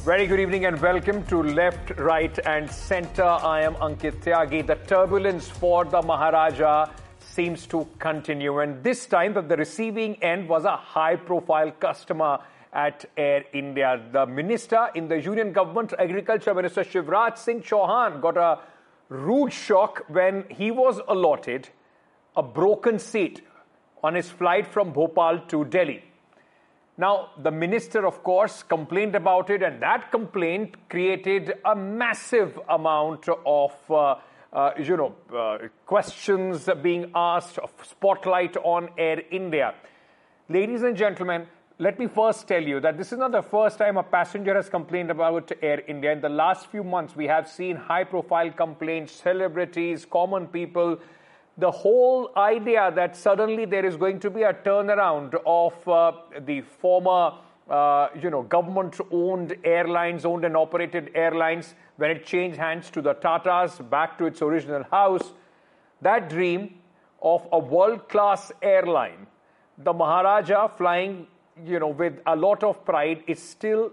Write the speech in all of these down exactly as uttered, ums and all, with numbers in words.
Very good evening and welcome to Left, Right and Centre. I am Ankit Tyagi. The turbulence for the Maharaja seems to continue, and this time that the receiving end was a high-profile customer at Air India. The minister in the Union Government, Agriculture Minister Shivraj Singh Chauhan, got a rude shock when he was allotted a broken seat on his flight from Bhopal to Delhi. Now, the minister, of course, complained about it, and that complaint created a massive amount of, uh, uh, you know, uh, questions being asked, of spotlight on Air India. Ladies and gentlemen, let me first tell you that this is not the first time a passenger has complained about Air India. In the last few months, we have seen high-profile complaints, celebrities, common people. The whole idea that suddenly there is going to be a turnaround of uh, the former, uh, you know, government-owned airlines, owned and operated airlines, when it changed hands to the Tatas, back to its original house, that dream of a world-class airline, the Maharaja flying, you know, with a lot of pride, is still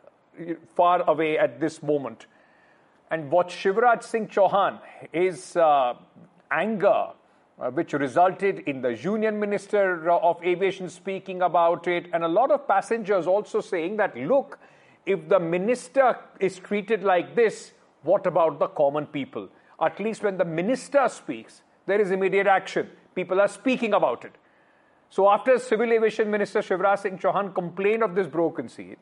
far away at this moment. And what Shivraj Singh Chauhan is... Uh, anger, uh, which resulted in the Union Minister of Aviation speaking about it, and a lot of passengers also saying that, look, if the minister is treated like this, what about the common people? At least when the minister speaks, there is immediate action. People are speaking about it. So after Civil Aviation Minister Shivraj Singh Chauhan complained of this broken seat,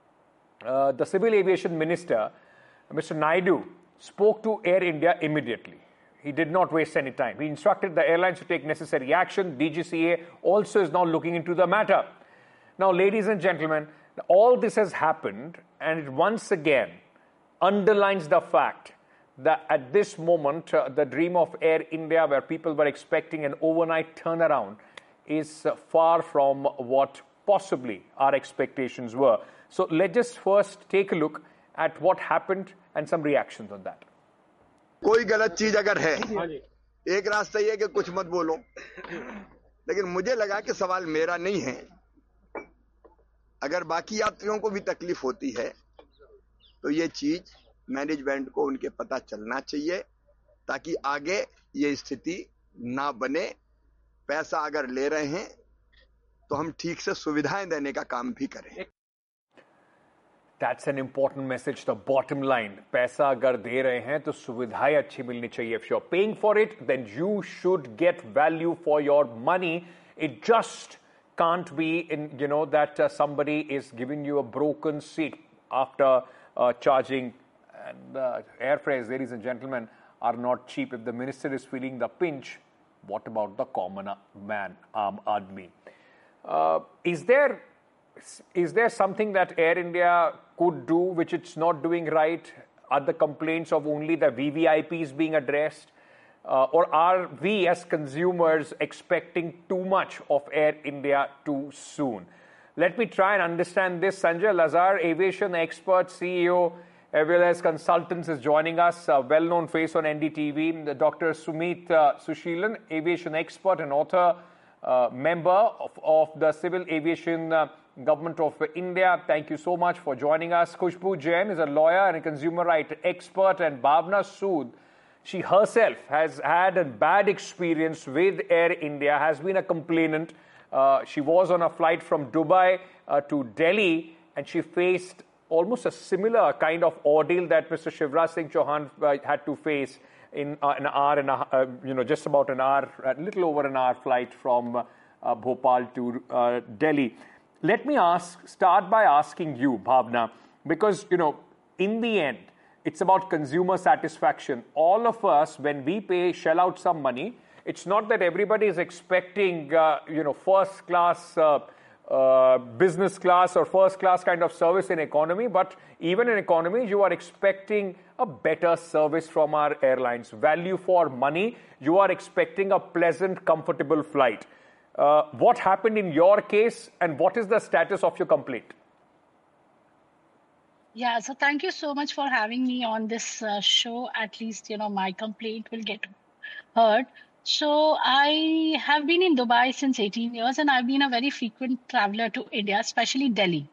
uh, the Civil Aviation Minister, Mister Naidu, spoke to Air India immediately. He did not waste any time. He instructed the airlines to take necessary action. D G C A also is now looking into the matter. Now, ladies and gentlemen, all this has happened, and it once again underlines the fact that at this moment, uh, the dream of Air India, where people were expecting an overnight turnaround, is uh, far from what possibly our expectations were. So let's just first take a look at what happened and some reactions on that. कोई गलत चीज अगर है, एक रास्ता ये है कि कुछ मत बोलो, लेकिन मुझे लगा कि सवाल मेरा नहीं है। अगर बाकी यात्रियों को भी तकलीफ होती है तो ये चीज मैनेजमेंट को उनके पता चलना चाहिए, ताकि आगे ये स्थिति ना बने। पैसा अगर ले रहे हैं तो हम ठीक से सुविधाएं देने का काम भी करें। That's an important message. The bottom line, पैसा अगर दे रहे हैं तो सुविधाएं अच्छी मिलनी चाहिए. If you're paying for it, then you should get value for your money. It just can't be in, you know, that uh, somebody is giving you a broken seat after uh, charging. And uh, airfares, ladies and gentlemen, are not cheap. If the minister is feeling the pinch, what about the common man, Aam Aadmi? Uh, is there Is there something that Air India could do which it's not doing right? Are the complaints of only the V V I Ps being addressed? Uh, or are we as consumers expecting too much of Air India too soon? Let me try and understand this. Sanjay Lazar, aviation expert, C E O, as well as consultants, is joining us. A well-known face on N D T V. Doctor Sumit uh, Sushilan, aviation expert and author, uh, member of, of the Civil Aviation uh, Government of India. Thank you so much for joining us. Khushbu Jain is a lawyer and a consumer right expert, and Bhavna Sood, she herself has had a bad experience with Air India, has been a complainant. Uh, she was on a flight from Dubai uh, to Delhi, and she faced almost a similar kind of ordeal that Mister Shivraj Singh Chauhan uh, had to face in uh, an hour and a, uh, you know, just about an hour, a little over an hour flight from uh, Bhopal to uh, Delhi. Let me ask, start by asking you, Bhavna, because, you know, in the end, it's about consumer satisfaction. All of us, when we pay, shell out some money, it's not that everybody is expecting, uh, you know, first class, uh, uh, business class or first class kind of service in economy, but even in economy, you are expecting a better service from our airlines. Value for money, you are expecting a pleasant, comfortable flight. Uh, what happened in your case, and what is the status of your complaint? Yeah, so thank you so much for having me on this uh, show. At least, you know, my complaint will get heard. So I have been in Dubai since eighteen years, and I've been a very frequent traveler to India, especially Delhi.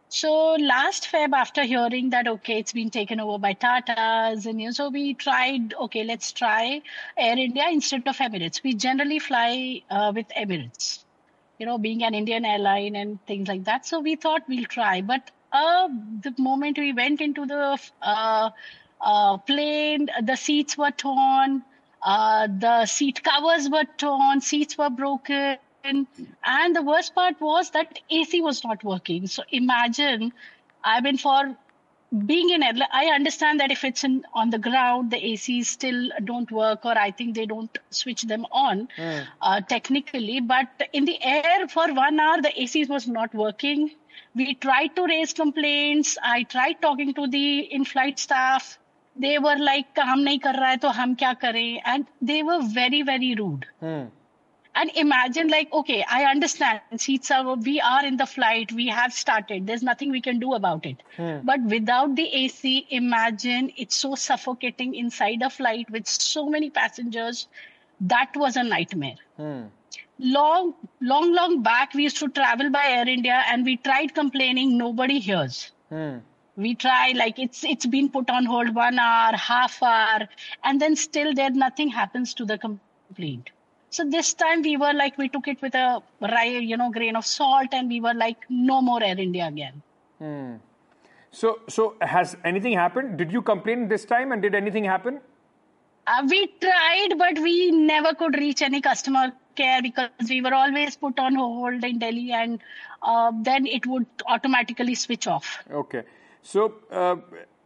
So last Feb, after hearing that, okay, it's been taken over by Tatas, and you know, so we tried, okay, let's try Air India instead of Emirates. We generally fly uh, with Emirates, you know, being an Indian airline and things like that. So we thought we'll try. But uh, the moment we went into the uh, uh, plane, the seats were torn, uh, the seat covers were torn, seats were broken. And the worst part was that A C was not working. So imagine, I mean, for being in airline, I understand that if it's in, on the ground, the A Cs still don't work, or I think they don't switch them on mm. uh, technically. But in the air, for one hour, the A Cs was not working. We tried to raise complaints. I tried talking to the in-flight staff. They were like, "Hum nahi kar raha hai, to hum kya kare?" And they were very, very rude. Mm. And imagine, like, okay, I understand seats are, we are in the flight, we have started, there's nothing we can do about it. Hmm. But without the A C, imagine it's so suffocating inside a flight with so many passengers. That was a nightmare. Hmm. Long, long, long back, we used to travel by Air India and we tried complaining, nobody hears. Hmm. We try, like, it's it's been put on hold one hour, half hour, and then still there nothing happens to the complaint. So this time we were like, we took it with a you know grain of salt, and we were like, no more Air India again. Hmm. So, so has anything happened? Did you complain this time, and did anything happen? Uh, we tried, but we never could reach any customer care because we were always put on hold in Delhi, and uh, then it would automatically switch off. Okay. So, uh,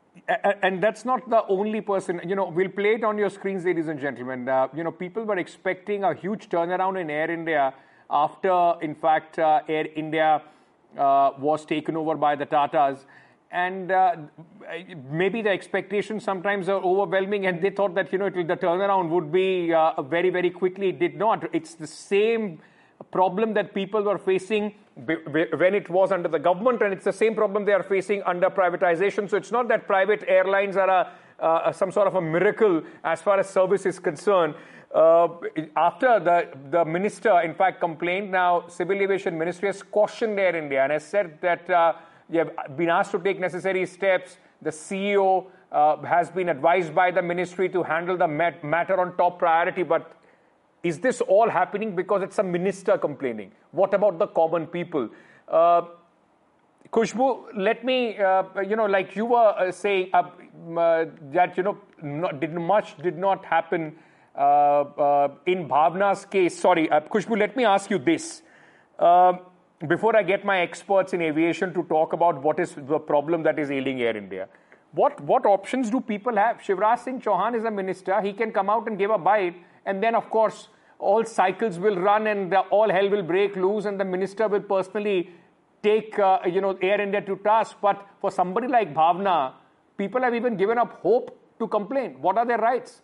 and that's not the only person. You know, we'll play it on your screens, ladies and gentlemen. Uh, you know, people were expecting a huge turnaround in Air India after, in fact, uh, Air India uh, was taken over by the Tatas. And uh, maybe the expectations sometimes are overwhelming, and they thought that, you know, it will, the turnaround would be uh, very, very quickly. It did not. It's the same problem that people were facing when it was under the government, and it's the same problem they are facing under privatization. So it's not that private airlines are a, uh, some sort of a miracle as far as service is concerned. Uh, after the, the minister, in fact, complained, now Civil Aviation Ministry has cautioned Air India and has said that uh, they have been asked to take necessary steps. The C E O uh, has been advised by the ministry to handle the mat- matter on top priority, but is this all happening because it's a minister complaining? What about the common people? Uh, Khushbu, let me, uh, you know, like you were uh, saying uh, uh, that, you know, not, did much did not happen uh, uh, in Bhavna's case. Sorry, uh, Khushbu, let me ask you this. Uh, before I get my experts in aviation to talk about what is the problem that is ailing Air India, what, what options do people have? Shivraj Singh Chauhan is a minister. He can come out and give a bite. And then, of course, all cycles will run and the, all hell will break loose, and the minister will personally take, uh, you know, Air India to task. But for somebody like Bhavna, people have even given up hope to complain. What are their rights?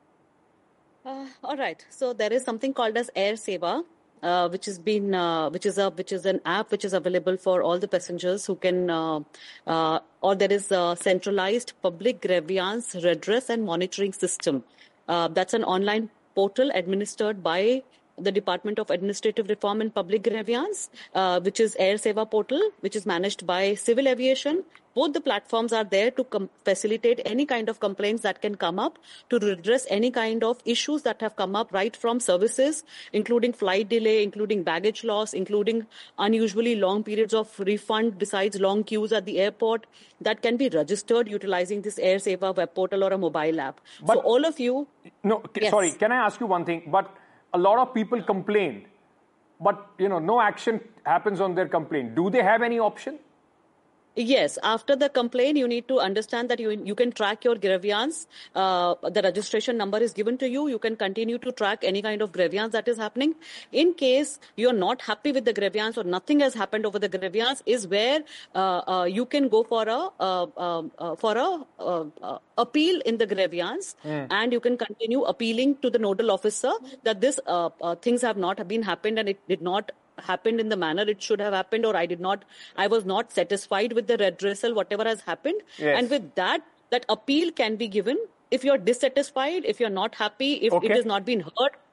Uh, all right. So there is something called as Air Seva, uh, which has been, uh, which is a, which is an app which is available for all the passengers who can, uh, uh, or there is a centralized public grievance redress and monitoring system. Uh, that's an online portal administered by the Department of Administrative Reform and Public Grievance, uh, which is Air Seva portal, which is managed by Civil Aviation. Both the platforms are there to com- facilitate any kind of complaints that can come up, to redress any kind of issues that have come up, right from services, including flight delay, including baggage loss, including unusually long periods of refund, besides long queues at the airport, that can be registered utilizing this Air Seva web portal or a mobile app. But, so all of you... No, yes. Sorry, can I ask you one thing? But a lot of people complain, but, you know, no action happens on their complaint. Do they have any option? Yes, after the complaint, you need to understand that you you can track your grievance. Uh, the registration number is given to you. You can continue to track any kind of grievance that is happening. In case you're not happy with the grievance or nothing has happened over the grievance, is where uh, uh, you can go for a uh, uh, uh, for a uh, uh, appeal in the grievance, mm. and you can continue appealing to the nodal officer that this uh, uh, things have not been happened and it did not happened in the manner it should have happened, or I did not, I was not satisfied with the redressal, whatever has happened. Yes. And with that, that appeal can be given. If you're dissatisfied, if you're not happy, if okay. it has not been heard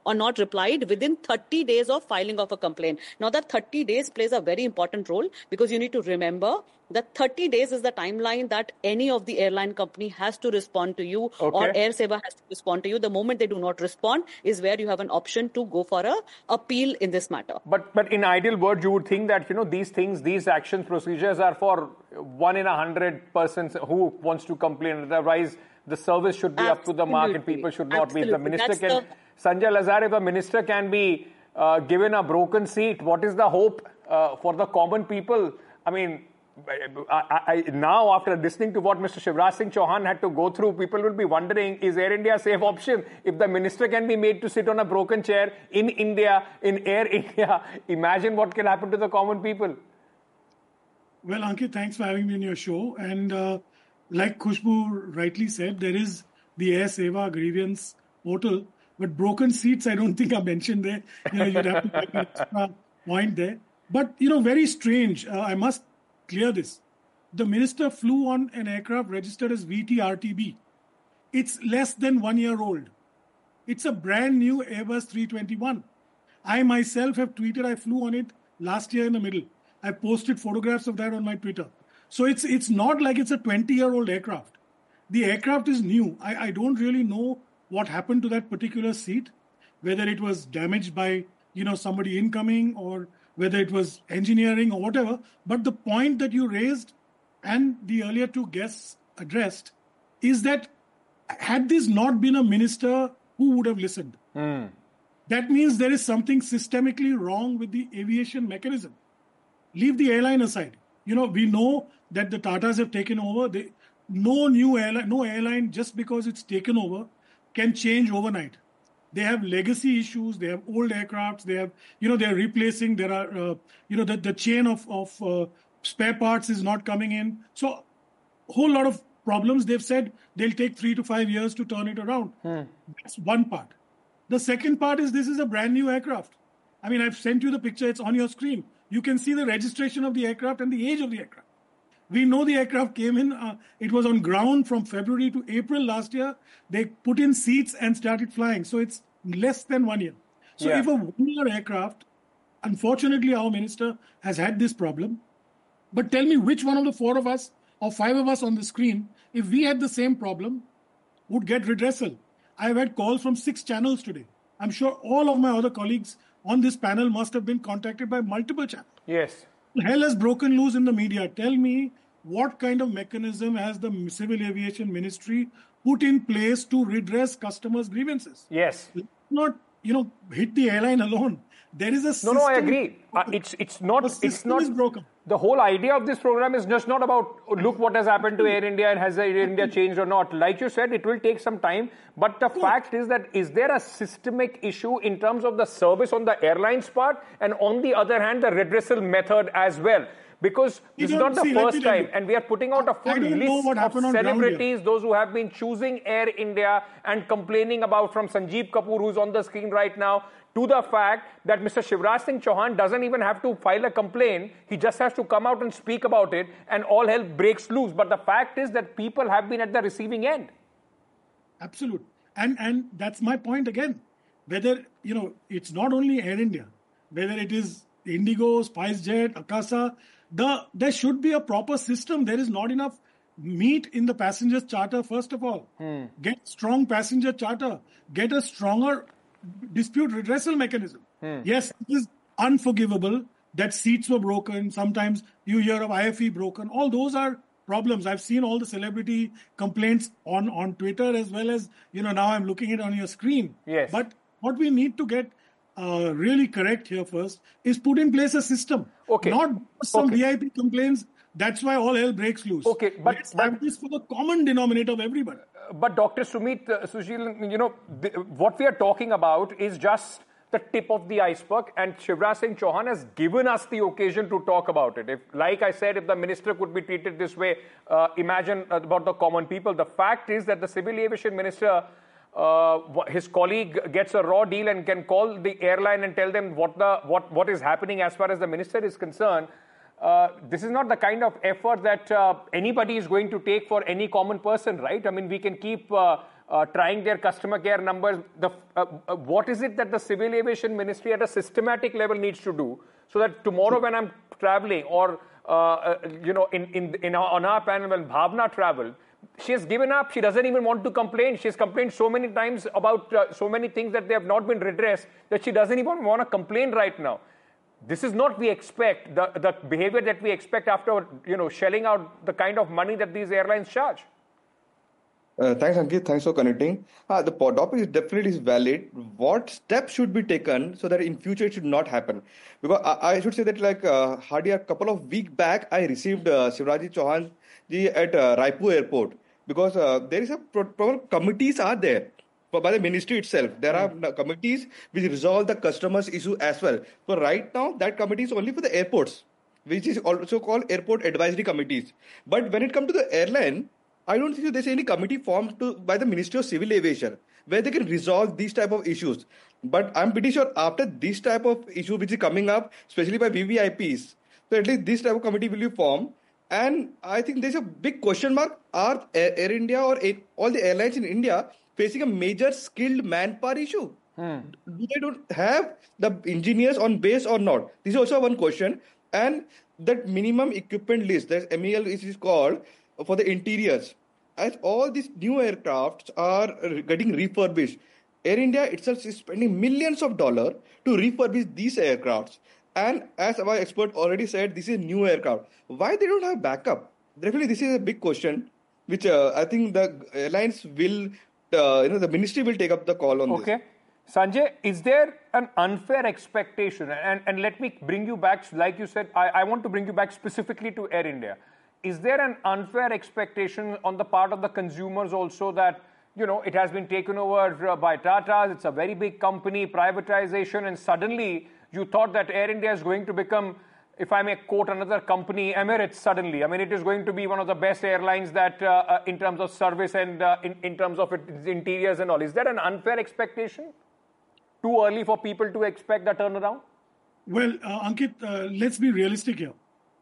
or not replied within thirty days of filing of a complaint. Now that thirty days plays a very important role, because you need to remember that thirty days is the timeline that any of the airline company has to respond to you, okay. or Air Seva has to respond to you. The moment they do not respond is where you have an option to go for a appeal in this matter. But but in ideal world, you would think that, you know, these things, these actions, procedures are for one in a hundred persons who wants to complain. Otherwise, the service should be Absolutely. Up to the mark and people should not Absolutely. Be. If the minister That's can, the... Sanjay Lazar, if a minister can be uh, given a broken seat, what is the hope uh, for the common people? I mean, I, I, now, after listening to what Mister Shivraj Singh Chauhan had to go through, people will be wondering, is Air India a safe option? If the minister can be made to sit on a broken chair in India, in Air India, imagine what can happen to the common people. Well, Ankit, thanks for having me on your show. And uh, like Khushbu rightly said, there is the Air Seva grievance portal, but broken seats, I don't think are mentioned there. You know, you'd have to make an extra point there. But, you know, very strange. Uh, I must clear this. The minister flew on an aircraft registered as V T R T B. It's less than one year old. It's a brand new Airbus three twenty-one. I myself have tweeted I flew on it last year in the middle. I posted photographs of that on my Twitter. So it's it's not like it's a twenty-year-old aircraft. The aircraft is new. I, I don't really know what happened to that particular seat, whether it was damaged by, you know, somebody incoming or whether it was engineering or whatever. But the point that you raised and the earlier two guests addressed is that had this not been a minister, who would have listened? Mm. That means there is something systemically wrong with the aviation mechanism. Leave the airline aside. You know, we know that the Tatas have taken over. They, no new airline, no airline just because it's taken over can change overnight. They have legacy issues. They have old aircrafts. They have, you know, they're replacing. There are, uh, you know, the, the chain of, of uh, spare parts is not coming in. So a whole lot of problems. They've said they'll take three to five years to turn it around. Hmm. That's one part. The second part is this is a brand new aircraft. I mean, I've sent you the picture. It's on your screen. You can see the registration of the aircraft and the age of the aircraft. We know the aircraft came in. Uh, it was on ground from February to April last year. They put in seats and started flying. So it's less than one year. So yeah. if a one-year aircraft, unfortunately, our minister has had this problem. But tell me which one of the four of us or five of us on the screen, if we had the same problem, would get redressal. I've had calls from six channels today. I'm sure all of my other colleagues on this panel must have been contacted by multiple channels. Yes. Hell has broken loose in the media. Tell me what kind of mechanism has the Civil Aviation Ministry put in place to redress customers' grievances? Yes. Let's not, you know, hit the airline alone. There is a system. No, no, I agree. Uh, it's it's not. The system it's not is broken. The whole idea of this program is just not about look what has happened to Air India and has Air India changed or not. Like you said, it will take some time. But the yeah. fact is that is there a systemic issue in terms of the service on the airline's part, and on the other hand, the redressal method as well? Because this is not the see, first time, and we are putting out a full list of celebrities, those who have been choosing Air India and complaining about, from Sanjeev Kapoor, who's on the screen right now, to the fact that Mister Shivraj Singh Chauhan doesn't even have to file a complaint. He just has to come out and speak about it, and all hell breaks loose. But the fact is that people have been at the receiving end. Absolutely. And, and that's my point again. Whether, you know, it's not only Air India, whether it is Indigo, SpiceJet, Akasa, The, there should be a proper system. There is not enough meat in the passenger charter, first of all. Hmm. Get strong passenger charter. Get a stronger dispute redressal mechanism. Hmm. Yes, it is unforgivable that seats were broken. Sometimes you hear of I F E broken. All those are problems. I've seen all the celebrity complaints on, on Twitter as well as, you know, now I'm looking at it on your screen. Yes. But what we need to get Uh, really correct here first is put in place a system. Okay. Not some okay. V I P complaints. That's why all hell breaks loose. Okay, but Let's have this for the common denominator of everybody. Uh, but Doctor Sumit, uh, Sushil, you know, the, what we are talking about is just the tip of the iceberg, and Shivraj Singh Chauhan has given us the occasion to talk about it. If, like I said, if the minister could be treated this way, uh, imagine about the common people. The fact is that the Civil Aviation Minister, Uh, his colleague gets a raw deal and can call the airline and tell them what the what what is happening as far as the minister is concerned. Uh, this is not the kind of effort that uh, anybody is going to take for any common person, right? I mean, we can keep uh, uh, trying their customer care numbers. The, uh, uh, what is it that the Civil Aviation Ministry at a systematic level needs to do so that tomorrow when I'm traveling or, uh, uh, you know, in, in, in our, on our panel when Bhavna traveled, she has given up. She doesn't even want to complain. She has complained so many times about uh, so many things that they have not been redressed that she doesn't even want to complain right now. This is not we expect, the, the behavior that we expect after, you know, shelling out the kind of money that these airlines charge. Uh, thanks, Ankit. Thanks for connecting. Uh, the topic is definitely is valid. What steps should be taken so that in future it should not happen? Because I, I should say that like uh, hardly a couple of weeks back, I received uh, Shivraj Chauhan ji at uh, Raipur airport because uh, there is a proper committees are there. By the ministry itself, there mm. are committees which resolve the customers' issue as well. So right now, that committee is only for the airports, which is also called airport advisory committees. But when it comes to the airline, I don't think there's any committee formed to, by the Ministry of Civil Aviation where they can resolve these type of issues. But I'm pretty sure after this type of issue which is coming up, especially by V V I Ps, so at least this type of committee will be formed. And I think there's a big question mark: are Air, Air India or Air, all the airlines in India facing a major skilled manpower issue? Hmm. Do they don't have the engineers on base or not? This is also one question. And that minimum equipment list, that M E L is called for the interiors. As all these new aircrafts are getting refurbished, Air India itself is spending millions of dollars to refurbish these aircrafts. And as our expert already said, this is new aircraft. Why they don't have backup? Definitely, this is a big question, which uh, I think the airlines will. Uh, you know, the ministry will take up the call on okay. this. Okay. Sanjay, is there an unfair expectation? And, and let me bring you back, like you said, I, I want to bring you back specifically to Air India. Is there an unfair expectation on the part of the consumers also that, you know, it has been taken over by Tata, it's a very big company, privatization, and suddenly you thought that Air India is going to become, if I may quote another company, Emirates suddenly. I mean, it is going to be one of the best airlines that uh, uh, in terms of service and uh, in, in terms of its interiors and all. Is that an unfair expectation? Too early for people to expect the turnaround? Well, uh, Ankit, uh, let's be realistic here.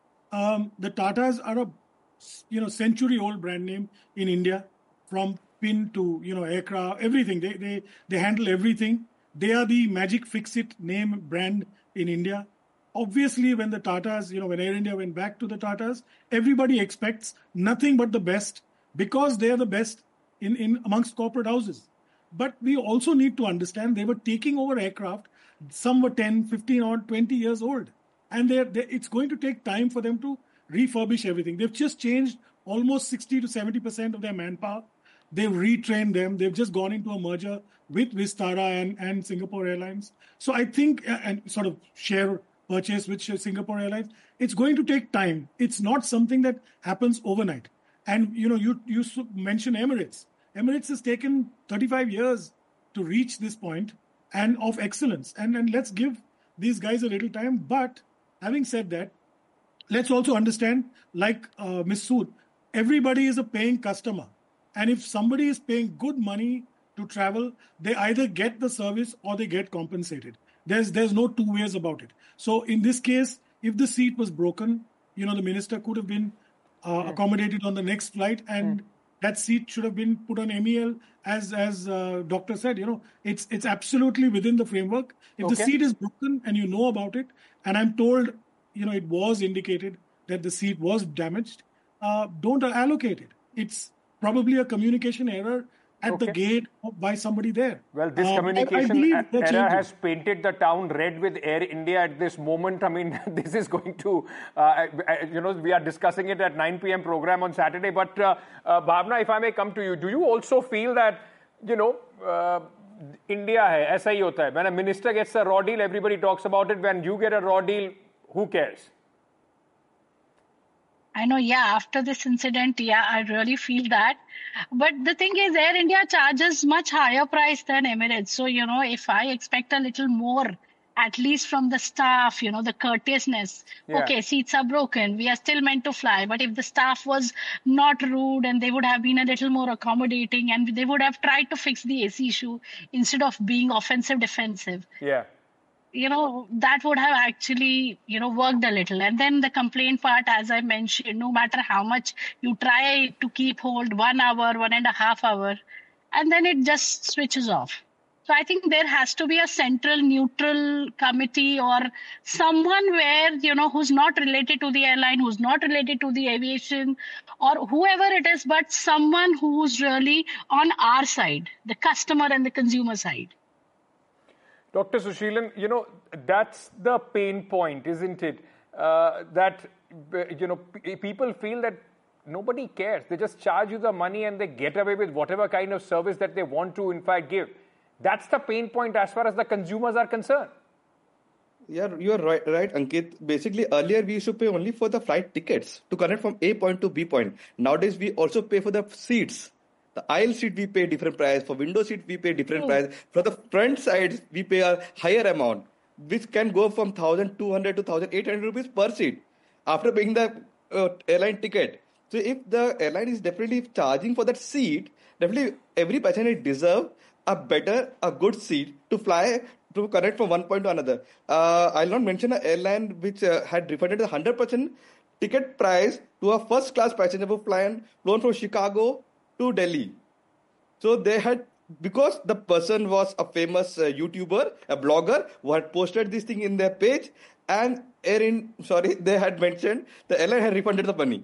Um, the Tatas are a, you know, century-old brand name in India, from pin to, you know, aircraft, everything. They, they, they handle everything. They are the magic fix-it name brand in India. Obviously, when the Tatas, you know, when Air India went back to the Tatas, everybody expects nothing but the best because they are the best in, in amongst corporate houses. But we also need to understand they were taking over aircraft. Some were ten, fifteen or twenty years old. And they're, they're, it's going to take time for them to refurbish everything. They've just changed almost sixty to seventy percent of their manpower. They've retrained them. They've just gone into a merger with Vistara and, and Singapore Airlines. So I think, and sort of share purchase with Singapore Airlines, it's going to take time. It's not something that happens overnight. And, you know, you, you mentioned Emirates. Emirates has taken thirty-five years to reach this point and of excellence. And, and let's give these guys a little time. But having said that, let's also understand, like uh, Miz Sood, everybody is a paying customer. And if somebody is paying good money to travel, they either get the service or they get compensated. There's there's no two ways about it. So in this case, if the seat was broken, you know, the minister could have been uh, yeah. accommodated on the next flight, and yeah. that seat should have been put on M E L, as as uh, doctor said. You know, it's it's absolutely within the framework. If okay. the seat is broken and you know about it, and I'm told, you know, it was indicated that the seat was damaged, uh, don't allocate it. It's probably a communication error at okay. the gate by somebody there. Well, this uh, communication error has painted the town red with Air India at this moment. I mean, this is going to, uh, you know, we are discussing it at nine p.m. program on Saturday. But uh, uh, Bhavna, if I may come to you, do you also feel that, you know, uh, India hai, aisa hi hota hai. When a minister gets a raw deal, everybody talks about it. When you get a raw deal, who cares? I know, yeah, after this incident, yeah, I really feel that. But the thing is, Air India charges much higher price than Emirates. So, you know, if I expect a little more, at least from the staff, you know, the courteousness. Yeah. Okay, seats are broken. We are still meant to fly. But if the staff was not rude and they would have been a little more accommodating and they would have tried to fix the A C issue instead of being offensive defensive. Yeah. You know, that would have actually, you know, worked a little. And then the complaint part, as I mentioned, no matter how much you try to keep hold, one hour, one and a half hour, and then it just switches off. So I think there has to be a central neutral committee or someone where, you know, who's not related to the airline, who's not related to the aviation or whoever it is, but someone who's really on our side, the customer and the consumer side. Doctor Sushilan, you know, that's the pain point, isn't it? Uh, that, you know, p- people feel that nobody cares. They just charge you the money and they get away with whatever kind of service that they want to, in fact, give. That's the pain point as far as the consumers are concerned. Yeah, you're right, right, Ankit. Basically, earlier we used to pay only for the flight tickets to connect from A point to B point. Nowadays, we also pay for the seats. The aisle seat we pay different price. For window seat we pay different oh. price. For the front side we pay a higher amount, which can go from one thousand two hundred to one thousand eight hundred rupees per seat after paying the uh, airline ticket. So if the airline is definitely charging for that seat, definitely every passenger deserves a better, a good seat to fly, to connect from one point to another. Uh, I'll not mention an airline which uh, had refunded the one hundred percent ticket price to a first class passenger who flown, flown from Chicago to Delhi. So they had, because the person was a famous uh, YouTuber, a blogger who had posted this thing in their page, and Air in, sorry, they had mentioned the airline had refunded the money.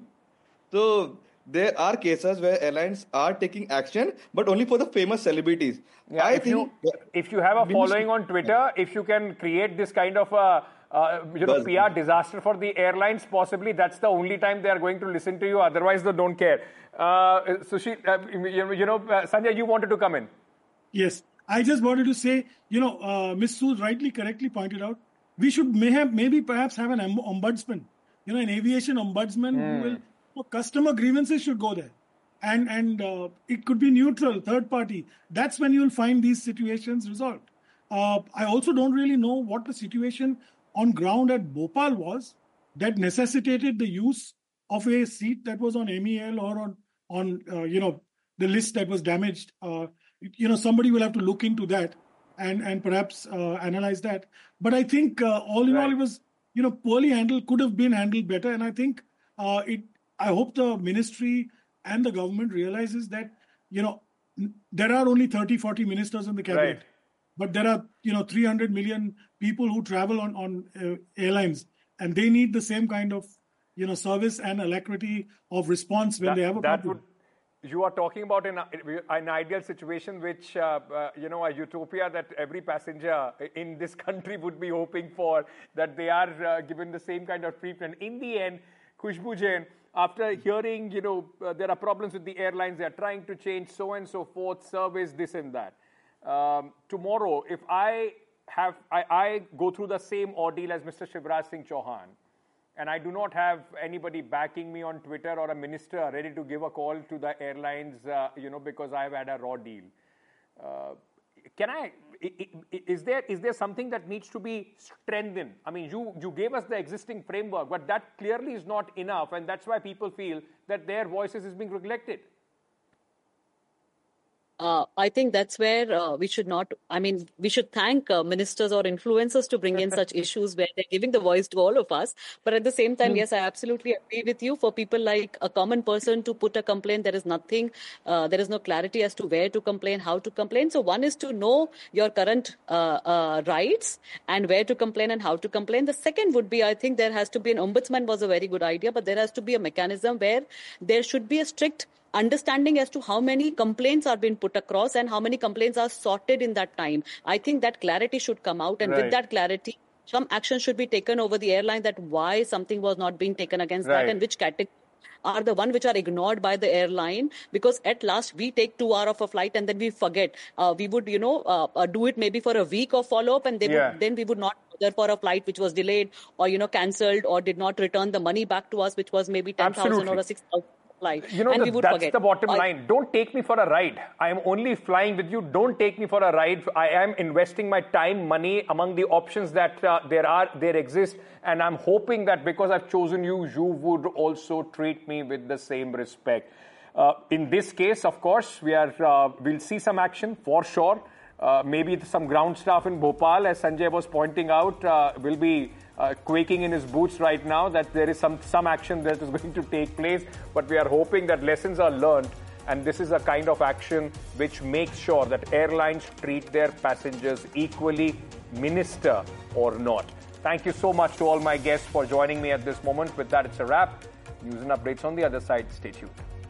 So there are cases where airlines are taking action, but only for the famous celebrities. Yeah, I if think you if you have a following on Twitter, if you can create this kind of a uh, you know P R disaster for the airlines, possibly that's the only time they are going to listen to you. Otherwise, they don't care. Uh, Sushil, uh, you, you know, uh, Sanjay, you wanted to come in. Yes, I just wanted to say, you know, uh, Miz Sue rightly, correctly pointed out, we should may have, maybe perhaps have an ombudsman, you know, an aviation ombudsman mm. who will, so customer grievances should go there. And and uh, it could be neutral, third party. That's when you'll find these situations resolved. Uh, I also don't really know what the situation on ground at Bhopal was that necessitated the use of a seat that was on M E L or on, on uh, you know, the list that was damaged. Uh, you know, somebody will have to look into that and, and perhaps uh, analyze that. But I think uh, all in right. all, it was, you know, poorly handled, could have been handled better. And I think uh, it, I hope the ministry and the government realizes that, you know, there are only thirty, forty ministers in the cabinet, right. but there are, you know, three hundred million people who travel on, on uh, airlines, and they need the same kind of, you know, service and alacrity of response when that, they have a that problem. Would, you are talking about an, an ideal situation which, uh, uh, you know, a utopia that every passenger in this country would be hoping for, that they are uh, given the same kind of treatment. In the end, Khushbu Jain, after hearing, you know, uh, there are problems with the airlines, they are trying to change so and so forth, service, this and that. Um, tomorrow, if I have, I, I go through the same ordeal as Mister Shivraj Singh Chauhan, and I do not have anybody backing me on Twitter or a minister ready to give a call to the airlines, uh, you know, because I've had a raw deal. Uh, can I, is there is there something that needs to be strengthened? I mean, you, you gave us the existing framework, but that clearly is not enough, and that's why people feel that their voices is being neglected. Uh, I think that's where uh, we should not, I mean, we should thank uh, ministers or influencers to bring in such issues where they're giving the voice to all of us. But at the same time, mm. yes, I absolutely agree with you. For people like a common person to put a complaint, there is nothing, uh, there is no clarity as to where to complain, how to complain. So one is to know your current uh, uh, rights and where to complain and how to complain. The second would be, I think there has to be an ombudsman was a very good idea, but there has to be a mechanism where there should be a strict understanding as to how many complaints are being put across and how many complaints are sorted in that time. I think that clarity should come out, and right. with that clarity, some action should be taken over the airline that why something was not being taken against right. that and which category are the one which are ignored by the airline, because at last we take two hours of a flight and then we forget. Uh, we would, you know, uh, uh, do it maybe for a week of follow-up, and they yeah. would, then we would not bother for a flight which was delayed or, you know, cancelled or did not return the money back to us, which was maybe ten thousand or a six thousand. You know, and the, we would that's forget. the bottom line. Don't take me for a ride. I am only flying with you. Don't take me for a ride. I am investing my time, money among the options that uh, there are, there exist. And I'm hoping that because I've chosen you, you would also treat me with the same respect. Uh, in this case, of course, we are, uh, we'll see some action for sure. Uh, maybe some ground staff in Bhopal, as Sanjay was pointing out, uh, will be uh, quaking in his boots right now that there is some, some action that is going to take place. But we are hoping that lessons are learned And this is a kind of action which makes sure that airlines treat their passengers equally, minister or not. Thank you so much to all my guests for joining me at this moment. With that, it's a wrap. News and updates on the other side. Stay tuned.